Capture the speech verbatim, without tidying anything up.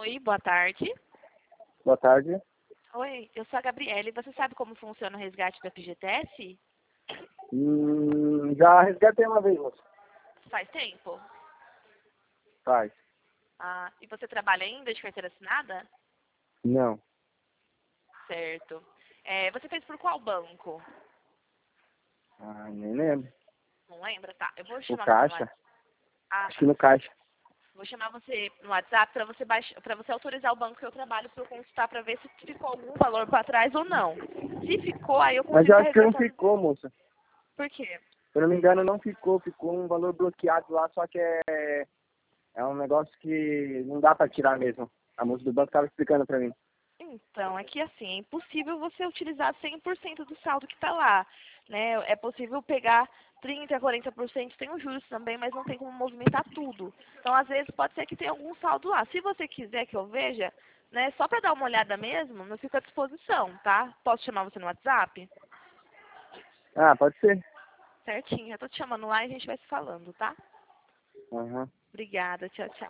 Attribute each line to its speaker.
Speaker 1: Oi, boa tarde.
Speaker 2: Boa tarde.
Speaker 1: Oi, eu sou a Gabriele. Você sabe como funciona o resgate do F G T S?
Speaker 2: Hum, já resgatei uma vez, moça.
Speaker 1: Faz tempo?
Speaker 2: Faz.
Speaker 1: Ah, e você trabalha ainda de carteira assinada?
Speaker 2: Não.
Speaker 1: Certo. É, você fez por qual banco?
Speaker 2: Ah, nem lembro.
Speaker 1: Não lembra? Tá, eu vou
Speaker 2: O
Speaker 1: chamar você no
Speaker 2: caixa?
Speaker 1: WhatsApp. Ah,
Speaker 2: Acho
Speaker 1: tá.
Speaker 2: que no caixa.
Speaker 1: Vou chamar você no WhatsApp para você baixar, para você autorizar o banco que eu trabalho para eu consultar para ver se ficou algum valor para trás ou não. Se ficou, aí eu
Speaker 2: Mas
Speaker 1: consigo
Speaker 2: eu
Speaker 1: estar
Speaker 2: acho que não
Speaker 1: resgatando.
Speaker 2: ficou, moça.
Speaker 1: Por quê?
Speaker 2: Se eu não me engano, não ficou. Ficou um valor bloqueado lá, só que é, é um negócio que não dá pra tirar mesmo. A moça do banco tava explicando pra mim.
Speaker 1: Então, é que assim, é impossível você utilizar cem por cento do saldo que está lá, né? É possível pegar trinta, quarenta por cento, tem os juros também, mas não tem como movimentar tudo. Então, às vezes, pode ser que tenha algum saldo lá. Se você quiser que eu veja, né, só para dar uma olhada mesmo, eu fico à disposição, tá? Posso chamar você no WhatsApp?
Speaker 2: Ah, pode ser.
Speaker 1: Certinho, eu tô te chamando lá e a gente vai se falando, tá?
Speaker 2: Aham.
Speaker 1: Obrigada, tchau, tchau.